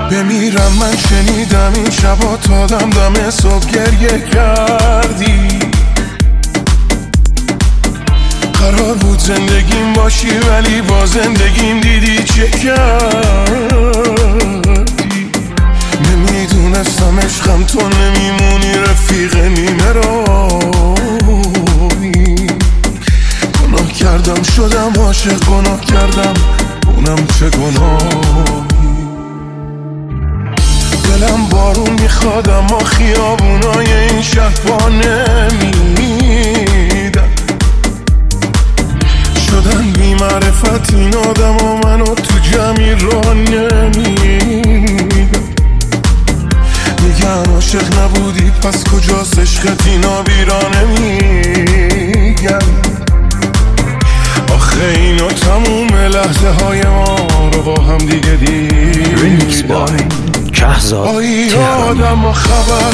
بمیرم من شنیدم این شبا تا دم صبح گریه کردی. قرار بود زندگیم باشی ولی با زندگیم دیدی چه کردی. نمیدونستم عشقم تو نمیمونی رفیق نیمه راهی. گناه کردم شدم عاشق، گناه کردم اونم چه گناهی. دلم بارون میخواد اما خیابونای این شهر پا نمیدن. شدن بی معرفت این آدم و منو تو جمعی راه نمیدن. میگن عاشق نبودی پس کجاست عشقت، اینا بیرا نمیگن. آخه اینا تموم لحظه های ما رو با هم دیگه دیدن. آی آدم و خبر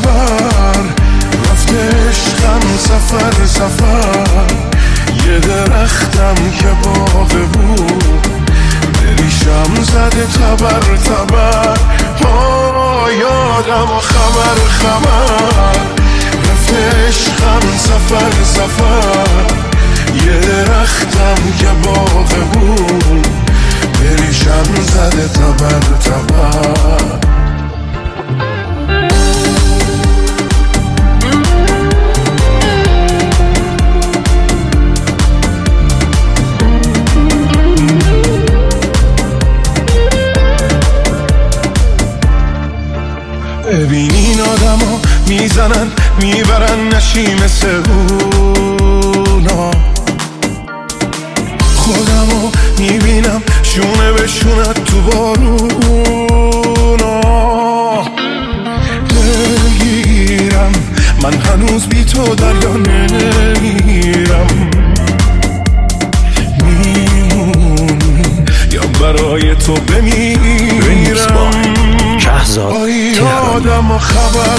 رفته عشقم سفر. یه درختم که باغ بود بریشم زده تبر. آی آدم و خبر رفته عشقم سفر. یه درختم که باغ بود بریشم زده تبر. ببین این آدم ها میزنن میبرن نشی مثل اونا. خودم ها میبینم شونه به شونت تو بارونا. دلگیرم من هنوز بی تو دریا نمیرم. میمونی یا برای تو بمیرم. آی آدم و خبر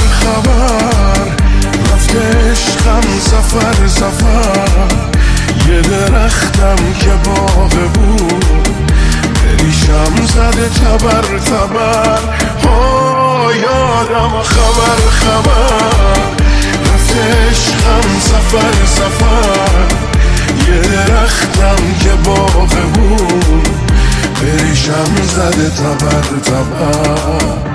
رفته عشقم سفر. یه درختم که باغ بود بریشم زده تبر. آی آدم و خبر رفته عشقم سفر. یه درختم که باغ بود بریشم زده تبر.